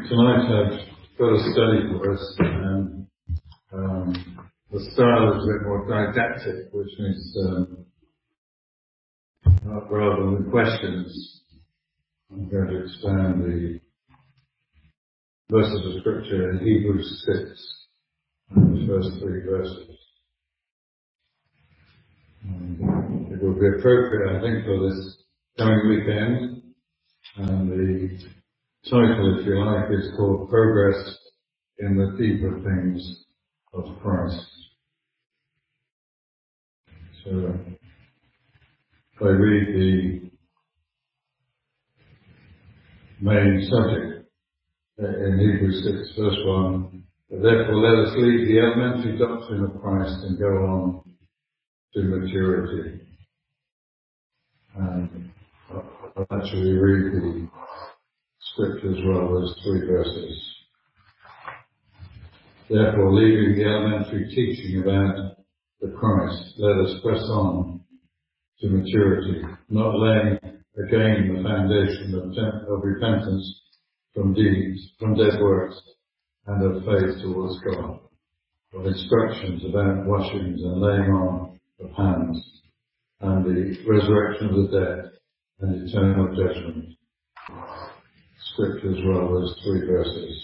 Tonight I've got a study for us, and the style is a bit more didactic, which means rather than questions, I'm going to expand the verses of Scripture in Hebrews 6, and the first 3 verses. And it will be appropriate, I think, for this coming weekend, and the title, if you like, is called Progress in the Deeper Things of Christ. So, if I read the main subject in Hebrews 6, verse 1, therefore let us leave the elementary doctrine of Christ and go on to maturity. And I'll actually read the scripture as well, those 3 verses. Therefore, leaving the elementary teaching about the Christ, let us press on to maturity, not laying again the foundation of repentance from deeds, from dead works, and of faith towards God, of instructions about washings and laying on of hands, and the resurrection of the dead, and eternal judgment. Scripture as well, those 3 verses.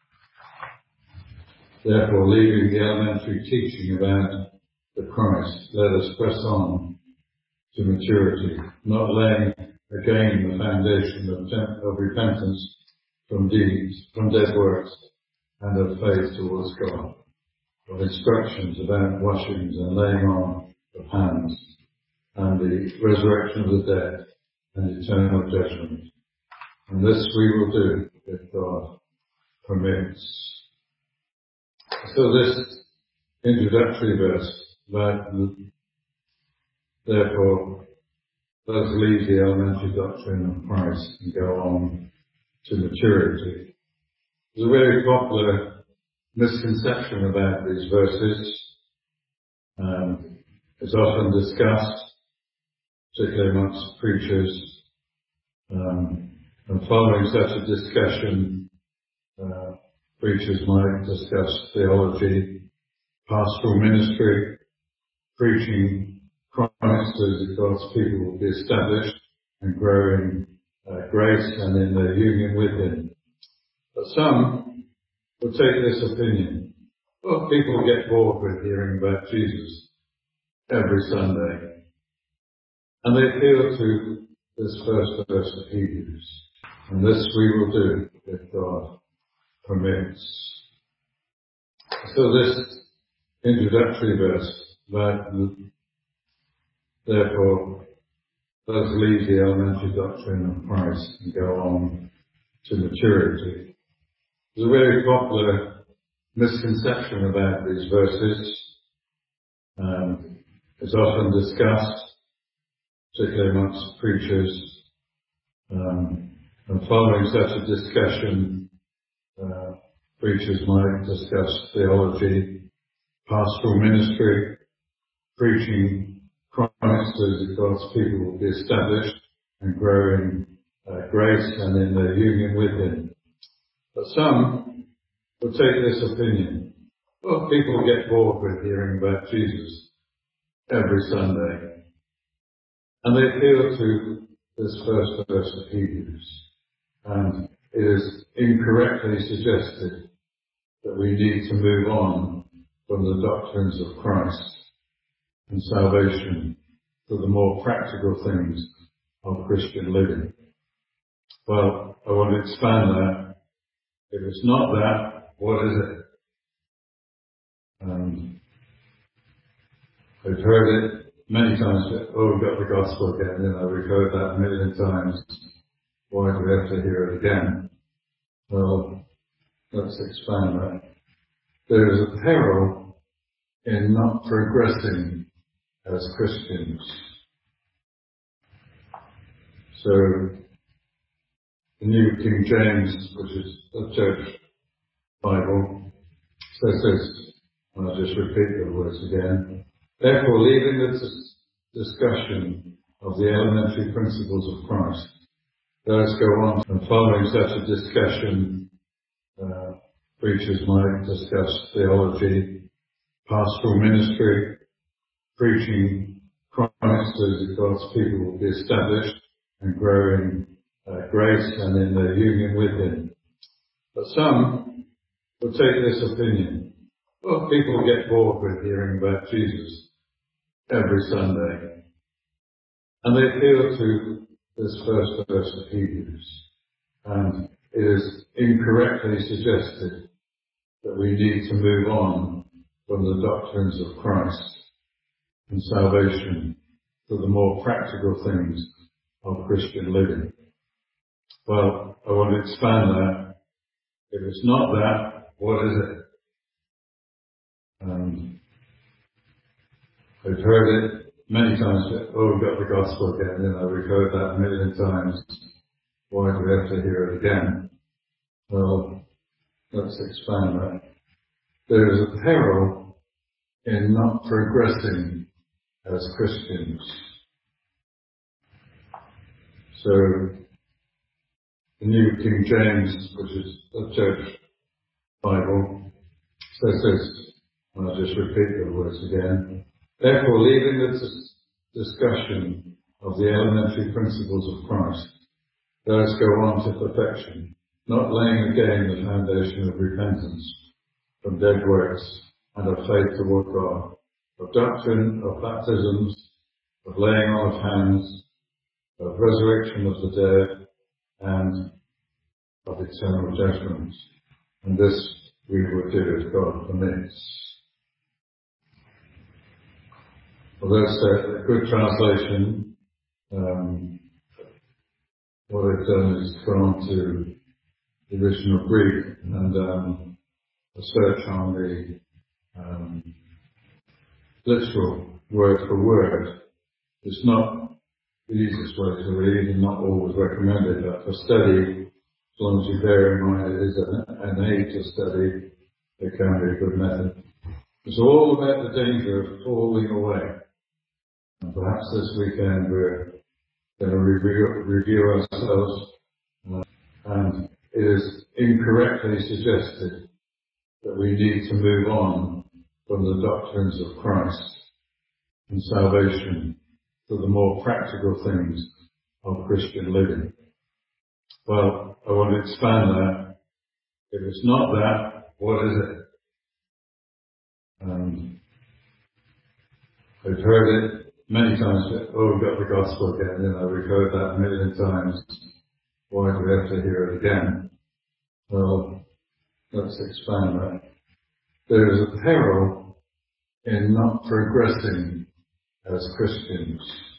Therefore, leaving the elementary teaching about the Christ, let us press on to maturity, not laying again the foundation of repentance from deeds, from dead works, and of faith towards God, of instructions about washings and laying on of hands, and the resurrection of the dead, and eternal judgment. And this we will do if God permits. So this introductory verse about therefore let us leave the elementary doctrine of Christ and go on to maturity. There's a very popular misconception about these verses. It's often discussed, particularly amongst preachers, and following such a discussion, preachers might discuss theology, pastoral ministry, preaching Christ so that God's people will be established and grow in grace and in their union with Him. But some will take this opinion. Well, people get bored with hearing about Jesus every Sunday. And they appeal to this first verse of Hebrews. And this we will do if God permits. So this introductory verse about therefore let us leave the elementary doctrine of Christ and go on to maturity. There's a very popular misconception about these verses. It's often discussed, particularly amongst preachers, and following such a discussion, preachers might discuss theology, pastoral ministry, preaching Christ so that God's people will be established and grow in grace and in their union with Him. But some will take this opinion. Well, people get bored with hearing about Jesus every Sunday. And they appeal to this first verse of Hebrews. And it is incorrectly suggested that we need to move on from the doctrines of Christ and salvation to the more practical things of Christian living. Well, I want to expand that. If it's not that, what is it? I've heard it many times. Oh, we've got the gospel again. We've heard that a million times. Why do we have to hear it again? Well, let's expand that. There is a peril in not progressing as Christians. So, the New King James, which is the church Bible, says this, and I'll just repeat the words again. Therefore, leaving the discussion of the elementary principles of Christ, let us go on, and following such a discussion, preachers might discuss theology, pastoral ministry, preaching Christ so that God's people will be established and grow in grace and in their union with Him. But some will take this opinion. Well, people get bored with hearing about Jesus every Sunday. And they appeal to this first verse of Hebrews. And it is incorrectly suggested that we need to move on from the doctrines of Christ and salvation to the more practical things of Christian living. Well, I want to expand that. If it's not that, what is it? We've heard it many times. Oh, we've got the gospel again. We've heard that a million times. Why do we have to hear it again? Well, let's expand that. There is a peril in not progressing as Christians. So, the New King James, which is the church Bible, says this, and I'll just repeat the words again. Therefore, leaving the discussion of the elementary principles of Christ, let us go on to perfection, not laying again the foundation of repentance from dead works and of faith toward God, of doctrine, of baptisms, of laying on of hands, of resurrection of the dead, and of eternal judgment. And this we will do as God permits. Well, that's a good translation. What they've done is gone to the original Greek and a search on the literal word for word. It's not the easiest way to read and not always recommended, but for study, as long as you bear in mind it is an aid to study, it can be a good method. It's all about the danger of falling away. And perhaps this weekend we're going to review ourselves, and it is incorrectly suggested that we need to move on from the doctrines of Christ and salvation to the more practical things of Christian living. Well, I want to expand that. If it's not that, what is it? We've heard it many times. Oh, we've got the gospel again. We've heard that a million times. Why do we have to hear it again? Well, let's expand that. There is a peril in not progressing as Christians.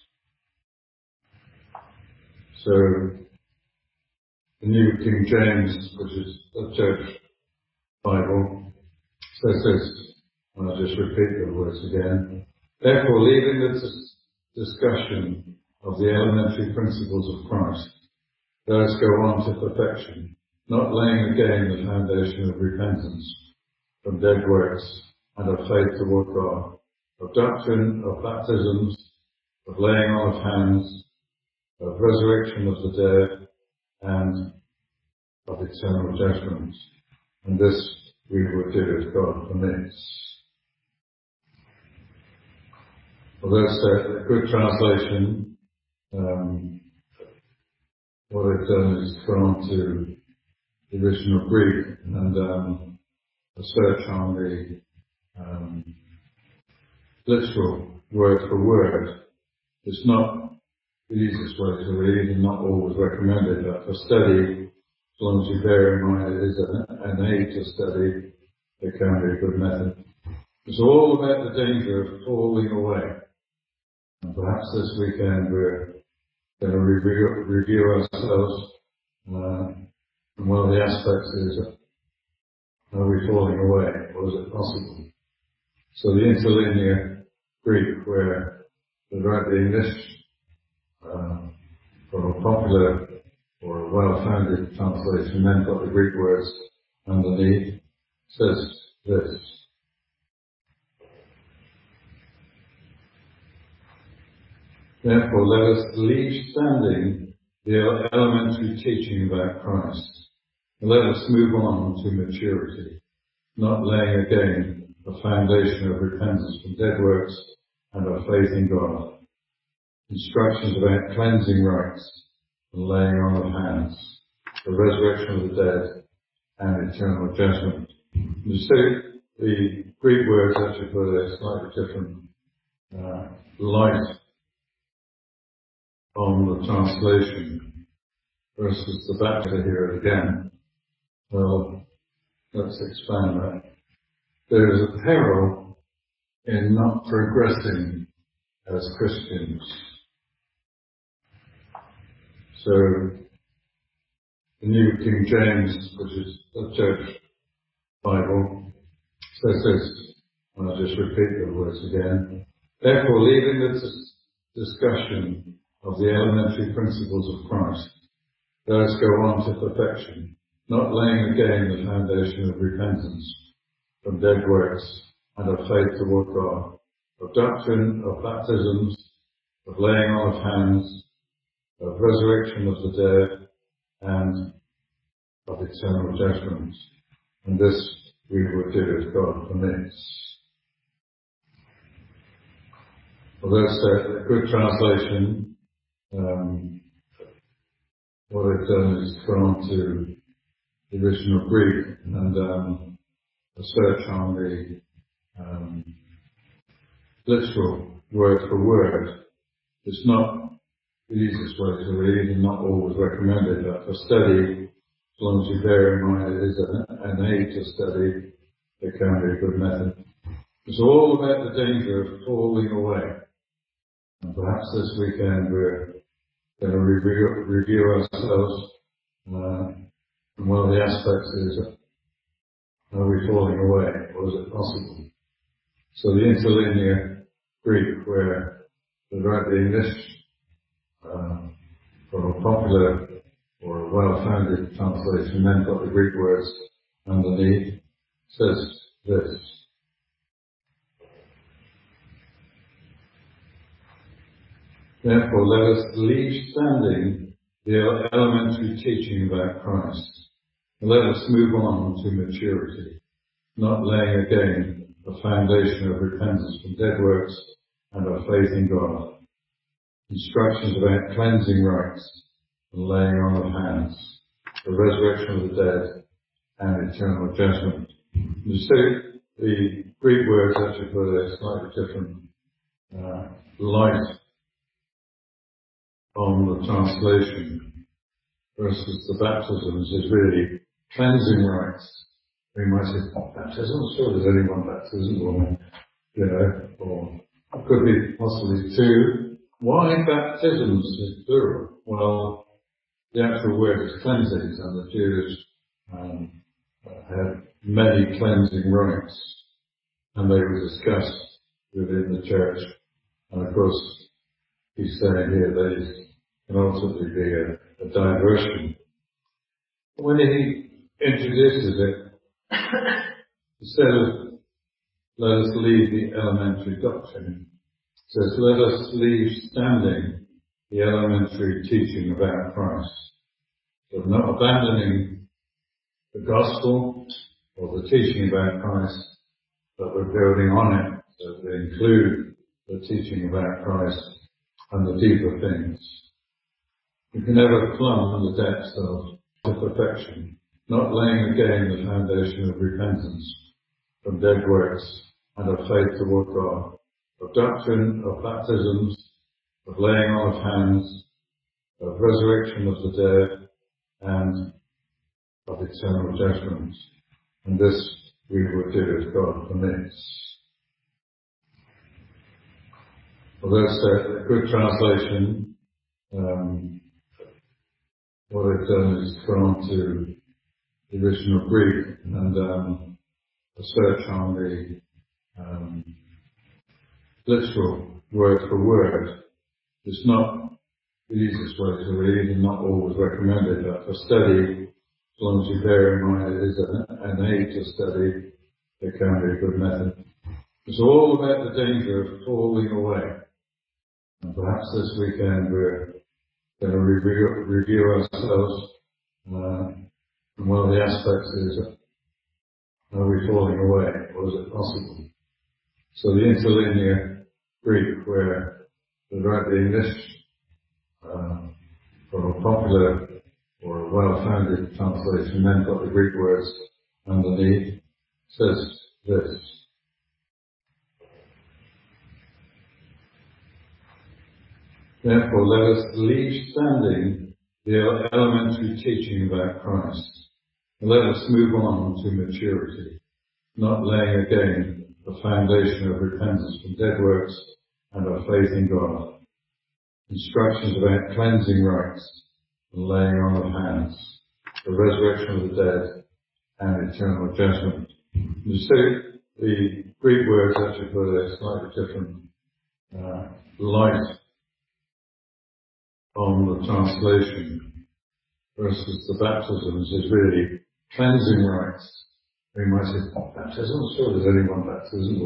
So, the New King James, which is the church Bible, says this, and I'll just repeat the words again. Therefore, leaving the discussion of the elementary principles of Christ, let us go on to perfection, not laying again the foundation of repentance from dead works and of faith toward God, of doctrine, of baptisms, of laying on of hands, of resurrection of the dead, and of eternal judgment. And this we will do as God permits. Well, that's a good translation. What they've done is gone to the original Greek and a search on the literal word for word. It's not the easiest way to read and not always recommended, but for study, as long as you bear in mind it is an aid to study, it can be a good method. It's all about the danger of falling away. And perhaps this weekend we're going to review ourselves. And one of the aspects is, are we falling away, or is it possible? So the interlinear Greek, where they write the English for a popular or a well-founded translation, then got the Greek words underneath, says this. Therefore, let us leave standing the elementary teaching about Christ Let us move on to maturity, not laying again a foundation of repentance from dead works and of faith in God. Instructions about cleansing rites and laying on of hands, the resurrection of the dead and eternal judgment. You see, the Greek words actually put a slightly different light on the translation versus the baptism here again. Well, let's expand that. There is a peril in not progressing as Christians. So, the New King James, which is the church Bible, says this, and I'll just repeat the words again. Therefore, leaving the discussion of the elementary principles of Christ, let us go on to perfection, not laying again the foundation of repentance from dead works and of faith toward God, of doctrine, of baptisms, of laying on of hands, of resurrection of the dead, and of eternal judgment. And this we will do as God permits. Well, that's a good translation. What I've done is gone to the original Greek and a search on the literal word for word. It's not the easiest way to read and not always recommended, but for study, as long as you bear in mind it is an aid to study, it can be a good method. It's all about the danger of falling away. And perhaps this weekend we're going to review ourselves. And one of the aspects is, are we falling away, or is it possible? So the interlinear Greek, where the English, for a popular or a well-founded translation, then got the Greek words underneath, says this. Therefore, let us leave standing the elementary teaching about Christ, and let us move on to maturity, not laying again a foundation of repentance from dead works and of faith in God. Instructions about cleansing rites and laying on of hands, the resurrection of the dead and eternal judgment. You see, the Greek words actually put a slightly different light on the translation versus the baptisms is really cleansing rites. We might say, baptisms? Sure, there's only one baptism, or it could be possibly two. Why baptisms is plural? Well, the actual word is cleansings, and the Jews had many cleansing rites, and they were discussed within the church. And of course, he's saying here they can ultimately be a diversion. When he introduces it, instead of let us leave the elementary doctrine, it says let us leave standing the elementary teaching about Christ. So not abandoning the gospel or the teaching about Christ, but we're building on it, so they include the teaching about Christ and the deeper things. You can never plumb the depths of perfection, not laying again the foundation of repentance from dead works and of faith toward God, of doctrine, of baptisms, of laying on of hands, of resurrection of the dead, and of eternal judgment. And this we will do as God permits. Well, that's a good translation. What I've done is gone to the original Greek and a search on the literal word for word. It's not the easiest way to read and not always recommended, but for study, as long as you bear in mind it is an aid to study, it can be a good method. It's all about the danger of falling away. And perhaps this weekend we're going to review ourselves. And one one of the aspects is, are we falling away, or is it possible? So the interlinear Greek, where the English, for a popular or a well-founded translation, then got the Greek words underneath, says this: therefore, let us leave standing the elementary teaching about Christ, and let us move on to maturity, not laying again the foundation of repentance from dead works and of faith in God, instructions about cleansing rites and laying on of hands, the resurrection of the dead and eternal judgment. You see, the Greek words actually put a slightly different light on the translation versus the baptisms is really cleansing rites. We might say, baptism, sure, there's only one baptism,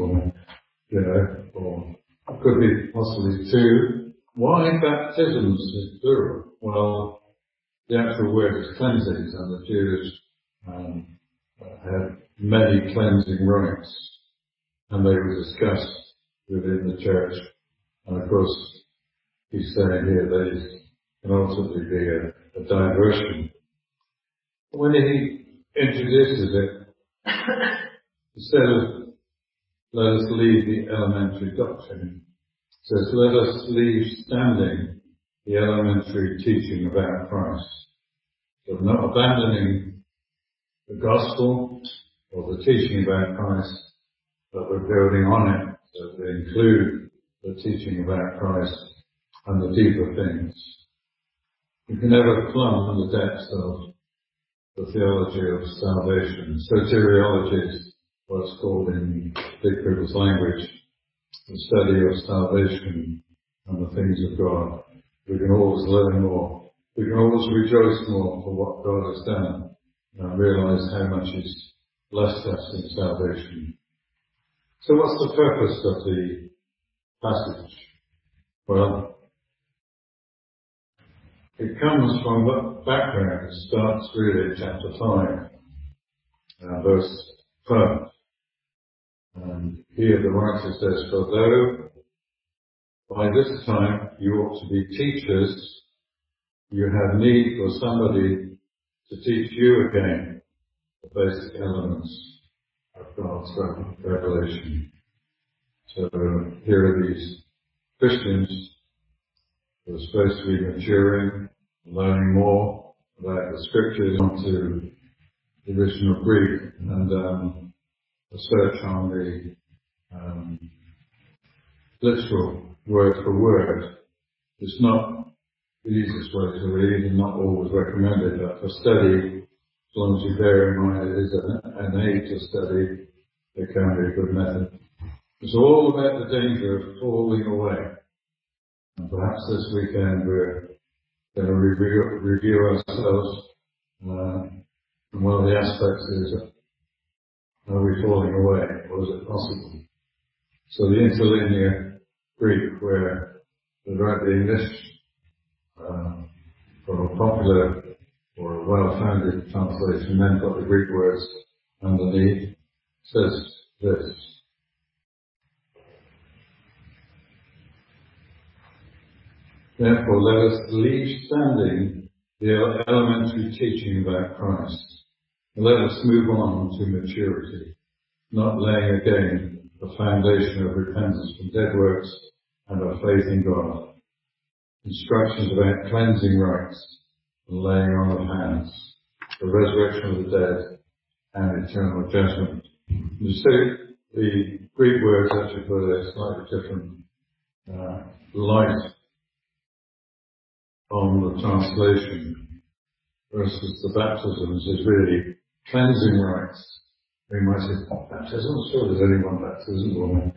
or it could be possibly two. Why baptisms is plural? Well, the actual word is cleansings, and the Jews had many cleansing rites, and they were discussed within the church. And of course, he's saying here they can ultimately be a diversion. When he introduces it, instead of let us leave the elementary doctrine, it says let us leave standing the elementary teaching about Christ. So we're not abandoning the gospel or the teaching about Christ, but we're building on it, so they include the teaching about Christ and the deeper things. You can never plumb the depths of the theology of salvation. Soteriology is what's called in big people's language, the study of salvation and the things of God. We can always learn more. We can always rejoice more for what God has done and realize how much He's blessed us in salvation. So what's the purpose of the passage? Well, it comes from what background. It starts really in chapter 5, verse 12. And here the writer says, for though by this time you ought to be teachers, you have need for somebody to teach you again the basic elements of God's revelation. So here are these Christians who are supposed to be maturing, learning more about the scriptures, onto the original Greek, and a search on the literal word for word. It's not the easiest way to read and not always recommended, but for study, as long as you bear in mind it is an aid to study, it can be a good method. It's all about the danger of falling away. And perhaps this weekend we're going to review ourselves. And one of the aspects is, are we falling away, or is it possible? So the interlinear Greek, where the English, for a popular or a well-founded translation, then got the Greek words underneath, says this: therefore, let us leave standing the elementary teaching about Christ, and let us move on to maturity, not laying again the foundation of repentance from dead works and of faith in God, instructions about cleansing rites and laying on of hands, the resurrection of the dead and eternal judgment. You see, the Greek words actually put a slightly different light on the translation versus the baptisms is really cleansing rites. We might say, baptism, sure, there's only one baptism, or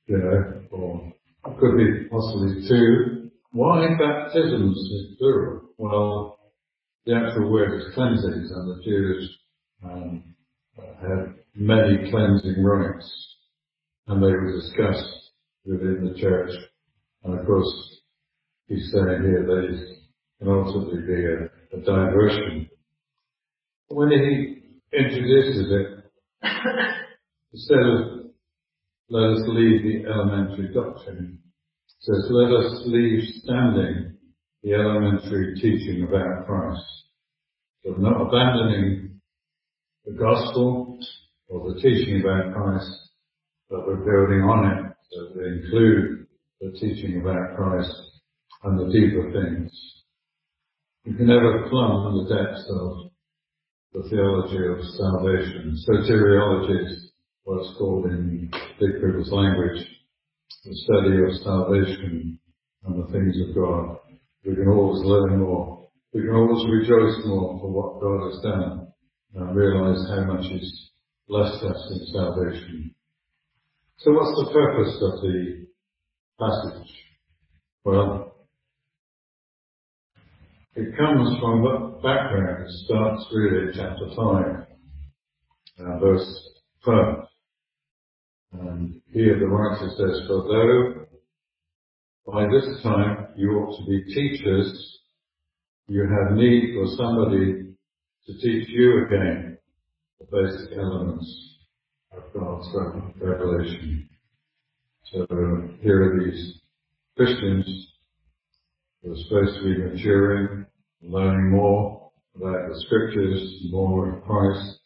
it could be possibly two. Why baptisms is plural? Well, the actual word is cleansings, and the Jews had many cleansing rites, and they were discussed within the church. And of course, he's saying here they can ultimately be a diversion. When he introduces it, instead of let us leave the elementary doctrine, it says let us leave standing the elementary teaching about Christ. So not abandoning the gospel or the teaching about Christ, but we're building on it, so they include the teaching about Christ and the deeper things. You can never plumb the depths of the theology of salvation. Soteriology is what's called in Big People's language, the study of salvation and the things of God. We can always learn more. We can always rejoice more for what God has done and realize how much He's blessed us in salvation. So what's the purpose of the passage? Well, it comes from the background. It starts really in chapter 5, verse 12. And here the writer says, for though by this time you ought to be teachers, you have need for somebody to teach you again the basic elements of God's revelation. So here are these Christians who are supposed to be maturing, learning more about the scriptures, more of Christ,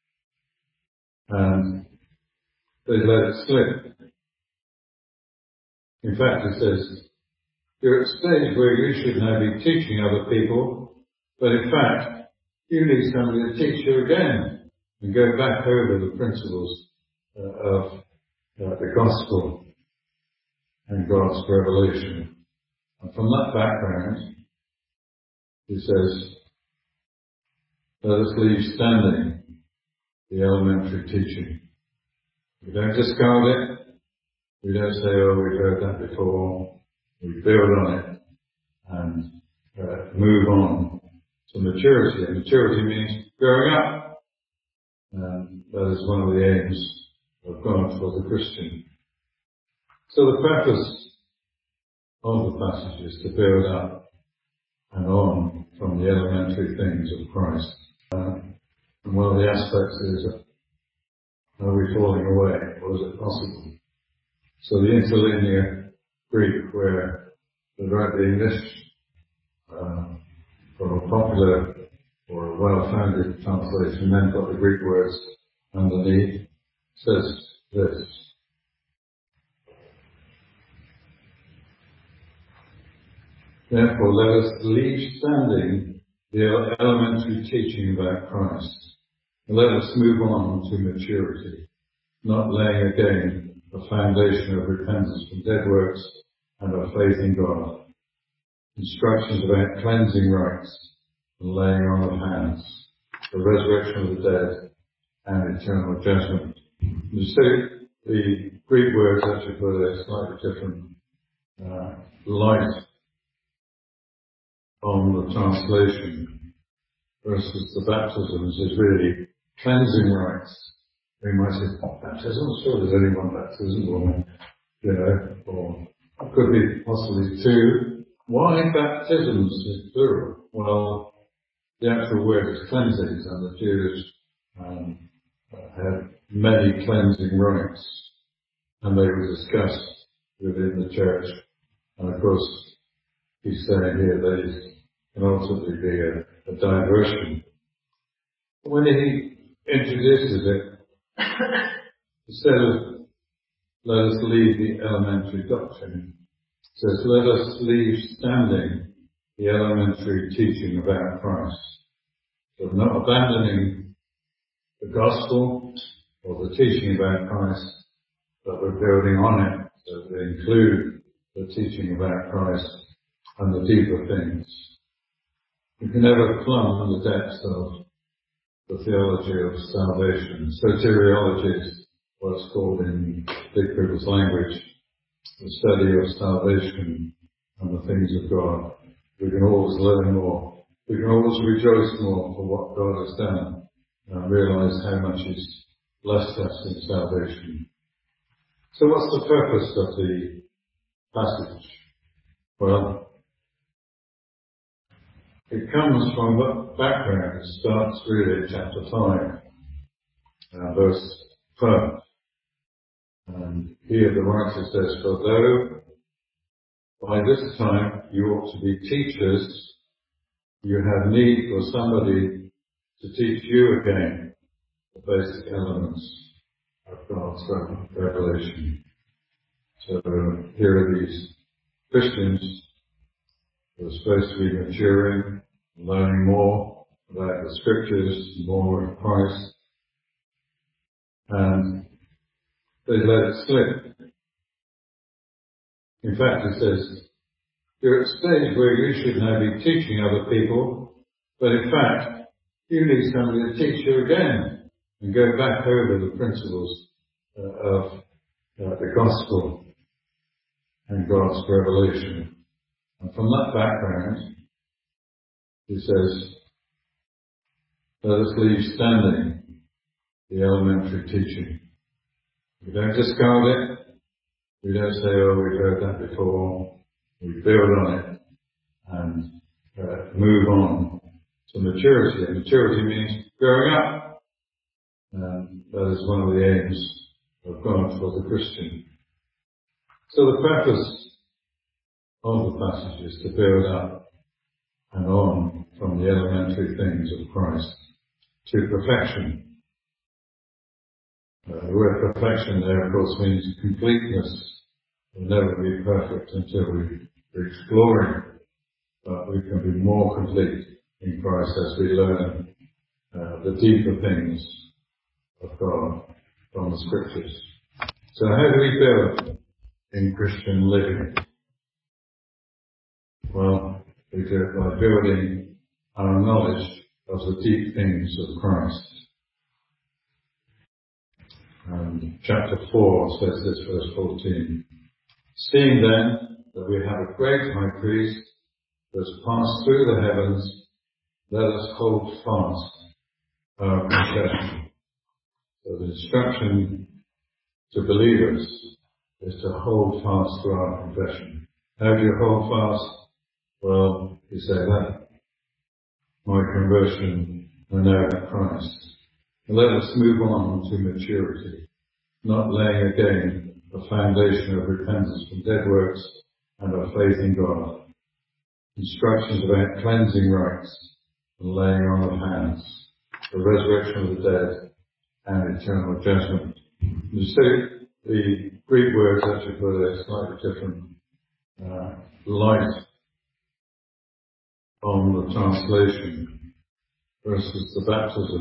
and they let it slip. In fact, it says, you're at a stage where you should now be teaching other people, but in fact, you need somebody to teach you again and go back over the principles of the gospel and God's revelation. And from that background, he says, let us leave standing the elementary teaching. We don't discard it. We don't say, oh, we've heard that before. We build on it and move on to maturity. And maturity means growing up. And that is one of the aims of God for the Christian. So the purpose of the passage is to build up and on from the elementary things of Christ. And one of the aspects is, are we falling away, or is it possible? So the interlinear Greek, where they write the English for a popular or a well-founded translation, then got the Greek words underneath, says this. Therefore, let us leave standing the elementary teaching about Christ. And let us move on to maturity, not laying again a foundation of repentance from dead works and of faith in God. Instructions about cleansing rites and laying on of hands, the resurrection of the dead and eternal judgment. You see, the Greek words actually put a slightly different light on the translation versus the baptisms is really cleansing rites. We might say, baptism, sure, there's only one baptism, or it could be possibly two. Why baptisms is plural? Well, the actual word is cleansings, and the Jews had many cleansing rites, and they were discussed within the church. And of course, he's saying here that it can ultimately be a diversion. When he introduces it, instead of let us leave the elementary doctrine, it says let us leave standing the elementary teaching about Christ. So not abandoning the gospel or the teaching about Christ, but we're building on it, so they include the teaching about Christ and the deeper things. You can never plumb the depths of the theology of salvation. Soteriology is what's called in Big People's language, the study of salvation and the things of God. We can always learn more. We can always rejoice more for what God has done and realize how much He's blessed us in salvation. So what's the purpose of the passage? Well, it comes from the background. It starts really at chapter 5, verse 12. And here the writer says, "For though by this time you ought to be teachers, you have need for somebody to teach you again the basic elements of God's revelation." So here are these Christians who are supposed to be maturing, learning more about the scriptures, more of Christ, and they let it slip. In fact, it says, you're at a stage where you should now be teaching other people, but in fact, you need somebody to teach you again and go back over the principles of the gospel and God's revelation. And from that background, he says, let us leave standing the elementary teaching. We don't discard it. We don't say, oh, we've heard that before. We build on it and move on to maturity. And maturity means growing up. And that is one of the aims of God for the Christian. So the purpose of the passage is to build up and on from the elementary things of Christ to perfection. The word perfection there, of course, means completeness. We'll never be perfect until we reach glory, but we can be more complete in Christ as we learn the deeper things of God from the Scriptures. So how do we build in Christian living? Well, we do it by building our knowledge of the deep things of Christ. And chapter 4 says this, verse 14. Seeing then that we have a great high priest who has passed through the heavens, let us hold fast our confession. So the instruction to believers is to hold fast to our confession. How do you hold fast? Well, you say that. My conversion and now in Christ. And let us move on to maturity, not laying again a foundation of repentance from dead works and of faith in God. Instructions about cleansing rites and laying on of hands, the resurrection of the dead and eternal judgment. You see, the Greek words actually put a slightly different light on the translation versus the baptism